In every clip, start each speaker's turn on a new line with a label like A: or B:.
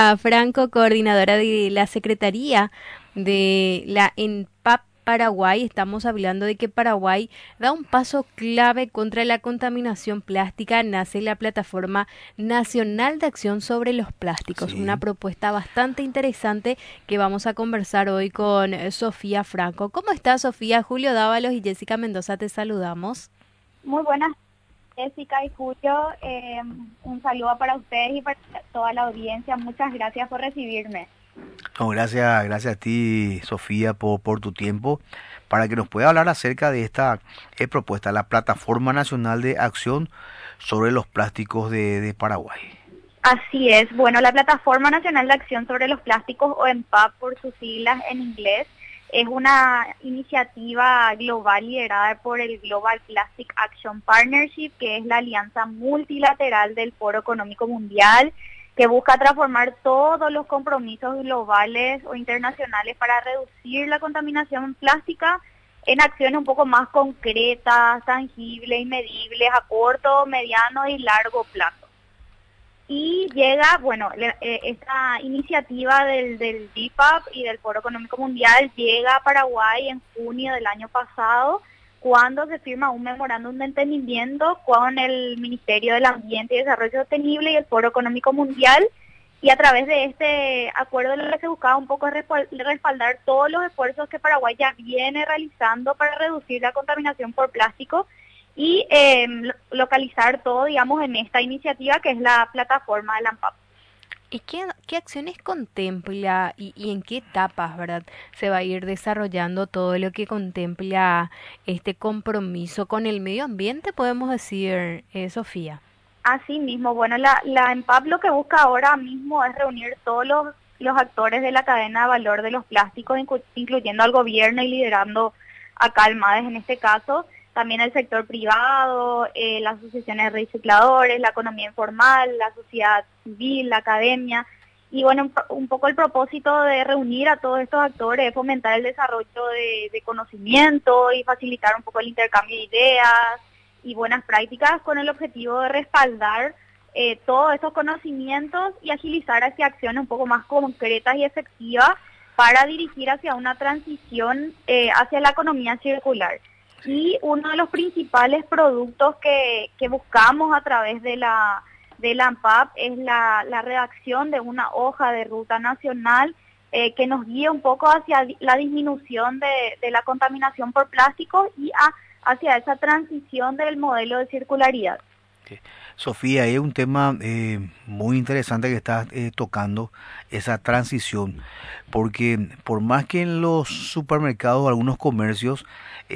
A: Sofía Franco, coordinadora de la Secretaría de la ENPAP Paraguay. Estamos hablando de que Paraguay da un paso clave contra la contaminación plástica. Nace la Plataforma Nacional de Acción sobre los Plásticos, una
B: Sí.
A: propuesta bastante interesante que vamos a conversar hoy con Sofía Franco. ¿Cómo estás, Sofía? Julio Dávalos y Jessica Mendoza te saludamos.
C: Muy buenas, Jessica y Julio. Un saludo para ustedes y para toda la audiencia. Muchas gracias por recibirme.
B: No, gracias a ti, Sofía, por tu tiempo, para que nos pueda hablar acerca de esta propuesta, la Plataforma Nacional de Acción sobre los Plásticos de Paraguay.
C: Así es. Bueno, la Plataforma Nacional de Acción sobre los Plásticos, o ENPAP por sus siglas en inglés, es una iniciativa global liderada por el Global Plastic Action Partnership, que es la alianza multilateral del Foro Económico Mundial, que busca transformar todos los compromisos globales o internacionales para reducir la contaminación plástica en acciones un poco más concretas, tangibles y medibles a corto, mediano y largo plazo. Y llega, bueno, esta iniciativa del GPAP y del Foro Económico Mundial llega a Paraguay en junio del año pasado, cuando se firma un memorándum de entendimiento con el Ministerio del Ambiente y Desarrollo Sostenible y el Foro Económico Mundial, y a través de este acuerdo lo que se buscaba un poco es respaldar todos los esfuerzos que Paraguay ya viene realizando para reducir la contaminación por plástico y localizar todo, digamos, en esta iniciativa que es la plataforma de la ANPAP.
A: ¿Y qué acciones contempla y en qué etapas, verdad, se va a ir desarrollando todo lo que contempla este compromiso con el medio ambiente, podemos decir, Sofía?
C: Así mismo, bueno, la ENPAP lo que busca ahora mismo es reunir todos los actores de la cadena de valor de los plásticos, incluyendo al gobierno y liderando a Calmades en este caso, también el sector privado, las asociaciones de recicladores, la economía informal, la sociedad civil, la academia. Y bueno, un poco el propósito de reunir a todos estos actores es fomentar el desarrollo de conocimiento y facilitar un poco el intercambio de ideas y buenas prácticas con el objetivo de respaldar todos estos conocimientos y agilizar hacia acciones un poco más concretas y efectivas para dirigir hacia una transición hacia la economía circular. Y uno de los principales productos que buscamos a través de la ANPAP es la redacción de una hoja de ruta nacional que nos guíe un poco hacia la disminución de la contaminación por plástico y hacia esa transición del modelo de circularidad.
B: Okay. Sofía, es un tema muy interesante que estás tocando, esa transición, porque por más que en los supermercados, algunos comercios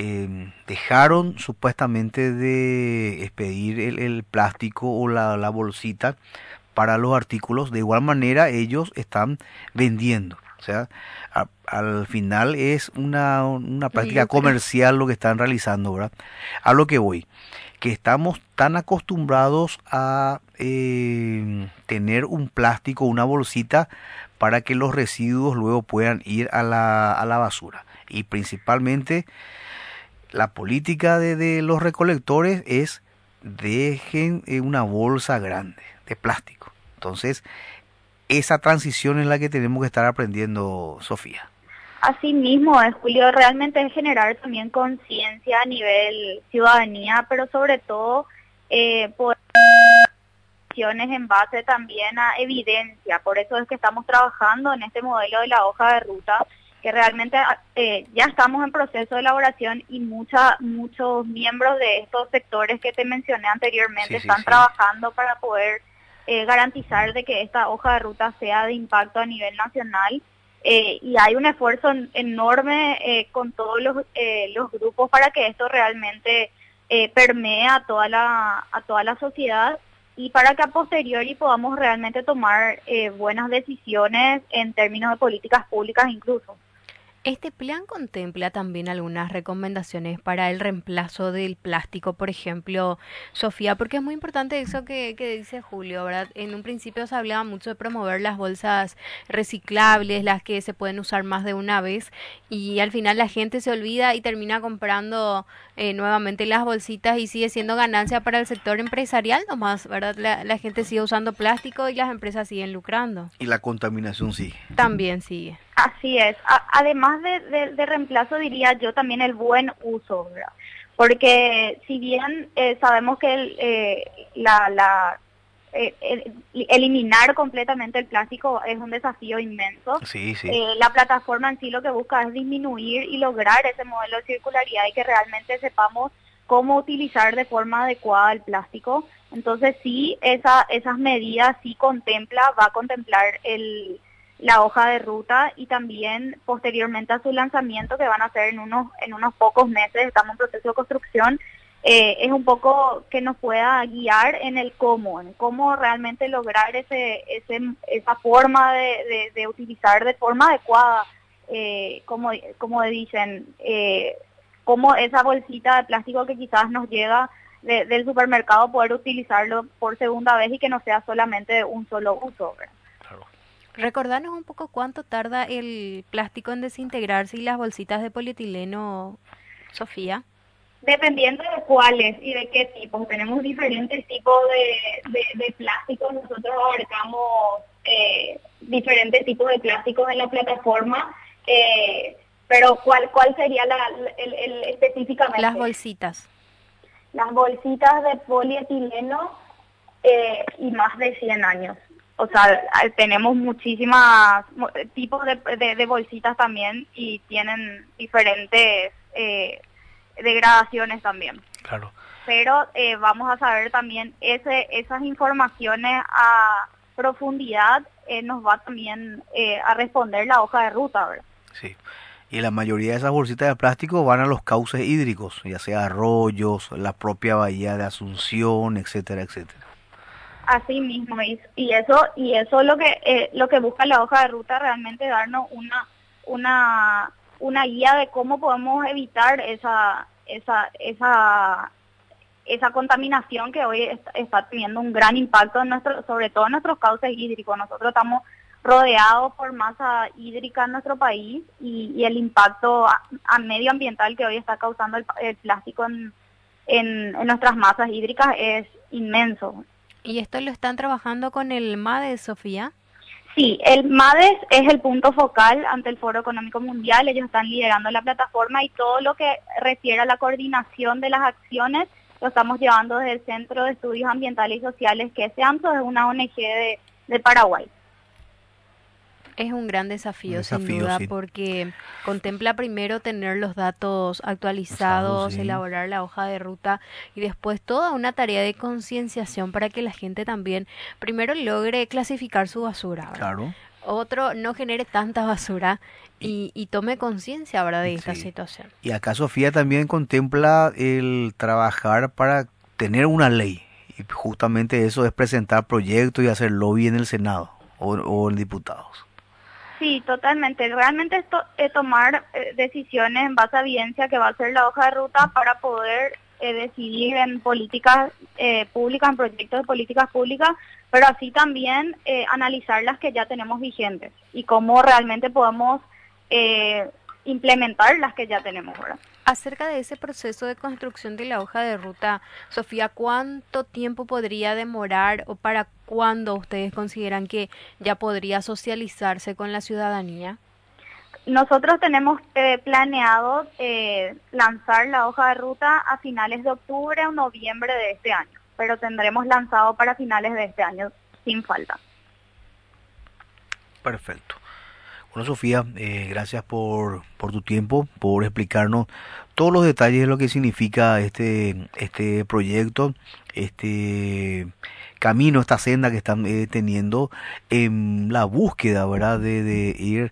B: dejaron supuestamente de expedir el plástico o la bolsita para los artículos, de igual manera ellos están vendiendo. O sea, al final es una
A: Un
B: práctica
A: lucro.
B: comercial lo que están realizando, ¿verdad? A lo que voy, que estamos tan acostumbrados a tener un plástico, una bolsita, para que los residuos luego puedan ir a la basura. Y principalmente la política de los recolectores es dejen una bolsa grande de plástico. Entonces, esa transición es la que tenemos que estar aprendiendo, Sofía.
C: Asimismo, Julio, realmente es generar también conciencia a nivel ciudadanía, pero sobre todo por acciones en base también a evidencia. Por eso es que estamos trabajando en este modelo de la hoja de ruta, que realmente ya estamos en proceso de elaboración y muchos miembros de estos sectores que te mencioné anteriormente están trabajando para poder garantizar de que esta hoja de ruta sea de impacto a nivel nacional. Y hay un esfuerzo enorme con todos los grupos para que esto realmente permee a toda la sociedad y para que a posteriori podamos realmente tomar buenas decisiones en términos de políticas públicas incluso.
A: Este plan contempla también algunas recomendaciones para el reemplazo del plástico, por ejemplo, Sofía, porque es muy importante eso que dice Julio, ¿verdad? En un principio se hablaba mucho de promover las bolsas reciclables, las que se pueden usar más de una vez, y al final la gente se olvida y termina comprando nuevamente las bolsitas y sigue siendo ganancia para el sector empresarial nomás, ¿verdad? La gente sigue usando plástico y las empresas siguen lucrando.
B: Y la contaminación sí.
A: También sigue.
C: Así es. Además de reemplazo, diría yo también el buen uso, ¿verdad? Porque si bien sabemos que eliminar completamente el plástico es un desafío inmenso,
B: Sí, sí.
C: la plataforma en sí lo que busca es disminuir y lograr ese modelo de circularidad y que realmente sepamos cómo utilizar de forma adecuada el plástico. Entonces sí, esas medidas sí va a contemplar la hoja de ruta y también posteriormente a su lanzamiento, que van a ser en unos pocos meses, estamos en proceso de construcción, es un poco que nos pueda guiar en cómo realmente lograr esa forma de utilizar de forma adecuada, como dicen, como esa bolsita de plástico que quizás nos llega del supermercado, poder utilizarlo por segunda vez y que no sea solamente de un solo uso, ¿verdad?
B: Claro.
A: Recordanos un poco cuánto tarda el plástico en desintegrarse y las bolsitas de polietileno, Sofía.
C: Dependiendo de cuáles y de qué tipos. Tenemos diferentes tipos de plásticos. Nosotros abarcamos diferentes tipos de plásticos en la plataforma. Pero ¿cuál sería específicamente?
A: Las bolsitas.
C: Las bolsitas de polietileno y más de 100 años. O sea, tenemos muchísimos tipos de bolsitas también y tienen diferentes degradaciones también.
B: Claro.
C: Pero vamos a saber también esas informaciones a profundidad, nos va también a responder la hoja de ruta, ¿verdad?
B: Sí. Y la mayoría de esas bolsitas de plástico van a los cauces hídricos, ya sea arroyos, la propia bahía de Asunción, etcétera, etcétera.
C: Así mismo, y eso lo que busca la hoja de ruta, realmente darnos una guía de cómo podemos evitar esa contaminación que hoy está teniendo un gran impacto sobre todo en nuestros cauces hídricos. Nosotros estamos rodeados por masa hídrica en nuestro país y el impacto a medioambiental que hoy está causando el plástico en nuestras masas hídricas es inmenso.
A: ¿Y esto lo están trabajando con el MADES, Sofía?
C: Sí, el MADES es el punto focal ante el Foro Económico Mundial. Ellos están liderando la plataforma y todo lo que refiere a la coordinación de las acciones lo estamos llevando desde el Centro de Estudios Ambientales y Sociales, que es CEAMSO, es una ONG de Paraguay.
A: Es un gran desafío, sin duda,
B: sí.
A: porque contempla primero tener los datos actualizados,
B: sí.
A: Elaborar la hoja de ruta y después toda una tarea de concienciación para que la gente también primero logre clasificar su basura, ¿verdad?
B: Claro.
A: Otro, no genere tanta basura y tome conciencia, ¿verdad?, de esta situación.
B: Y acá Sofía también contempla el trabajar para tener una ley. Y justamente eso es presentar proyectos y hacer lobby en el Senado o en diputados.
C: Sí, totalmente. Realmente esto tomar decisiones en base a evidencia que va a ser la hoja de ruta para poder decidir en políticas públicas, en proyectos de políticas públicas, pero así también analizar las que ya tenemos vigentes y cómo realmente podemos implementar las que ya tenemos, ¿verdad?
A: Acerca de ese proceso de construcción de la hoja de ruta, Sofía, ¿cuánto tiempo podría demorar o para cuándo ustedes consideran que ya podría socializarse con la ciudadanía?
C: Nosotros tenemos planeado lanzar la hoja de ruta a finales de octubre o noviembre de este año, pero tendremos lanzado para finales de este año sin falta.
B: Perfecto. Bueno, Sofía, gracias por tu tiempo, por explicarnos todos los detalles de lo que significa este proyecto, este camino, esta senda que están teniendo en la búsqueda, ¿verdad?, de ir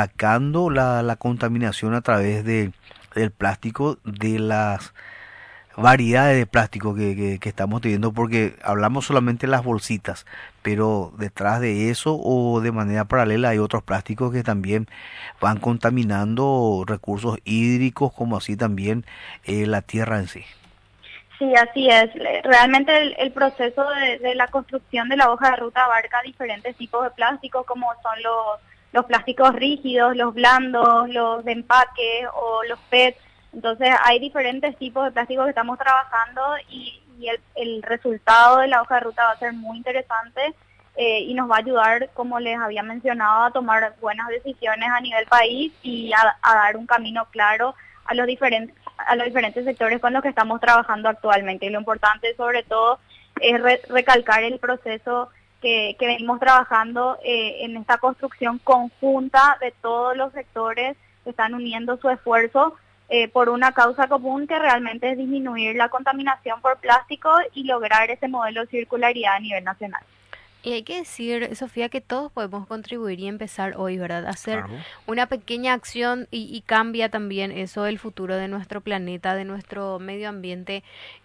B: aplacando la contaminación a través del plástico, de las variedades de plástico que estamos teniendo, porque hablamos solamente de las bolsitas, pero detrás de eso o de manera paralela hay otros plásticos que también van contaminando recursos hídricos, como así también la tierra en sí.
C: Sí, así es. Realmente el proceso de la construcción de la hoja de ruta abarca diferentes tipos de plásticos, como son los plásticos rígidos, los blandos, los de empaque o los PET. Entonces hay diferentes tipos de plásticos que estamos trabajando y el resultado de la hoja de ruta va a ser muy interesante y nos va a ayudar, como les había mencionado, a tomar buenas decisiones a nivel país y a dar un camino claro a los diferentes sectores con los que estamos trabajando actualmente. Y lo importante sobre todo es recalcar el proceso que venimos trabajando en esta construcción conjunta de todos los sectores que están uniendo su esfuerzo por una causa común que realmente es disminuir la contaminación por plástico y lograr ese modelo de circularidad a nivel nacional.
A: Y hay que decir, Sofía, que todos podemos contribuir y empezar hoy, ¿verdad? Hacer
B: Claro.
A: una pequeña acción y cambia también eso el futuro de nuestro planeta, de nuestro medio ambiente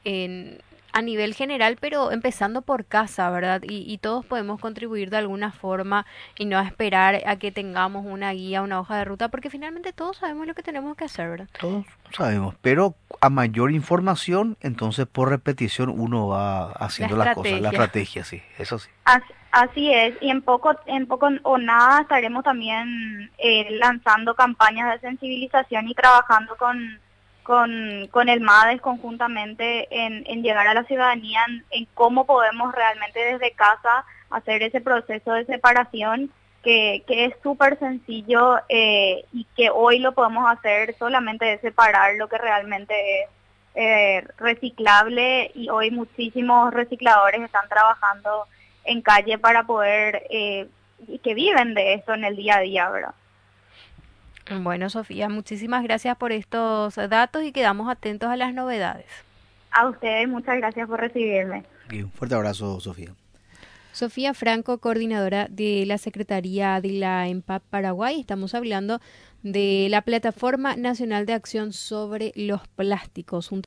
A: a nivel general, pero empezando por casa, ¿verdad? Y todos podemos contribuir de alguna forma y no esperar a que tengamos una guía, una hoja de ruta, porque finalmente todos sabemos lo que tenemos que hacer, ¿verdad?
B: Todos sabemos, pero a mayor información, entonces por repetición uno va
A: La
B: haciendo las cosas, la
A: estrategia.
B: estrategia, sí, eso sí.
C: Así es, y en poco o nada estaremos también lanzando campañas de sensibilización y trabajando con el MADES conjuntamente en llegar a la ciudadanía en cómo podemos realmente desde casa hacer ese proceso de separación que es súper sencillo y que hoy lo podemos hacer solamente de separar lo que realmente es reciclable y hoy muchísimos recicladores están trabajando en calle para poder, y que viven de esto en el día a día, ¿verdad?
A: Bueno, Sofía, muchísimas gracias por estos datos y quedamos atentos a las novedades.
C: A ustedes muchas gracias por recibirme.
B: Y un fuerte abrazo, Sofía.
A: Sofía Franco, coordinadora de la Secretaría de la EMPAP Paraguay. Estamos hablando de la Plataforma Nacional de Acción sobre los Plásticos.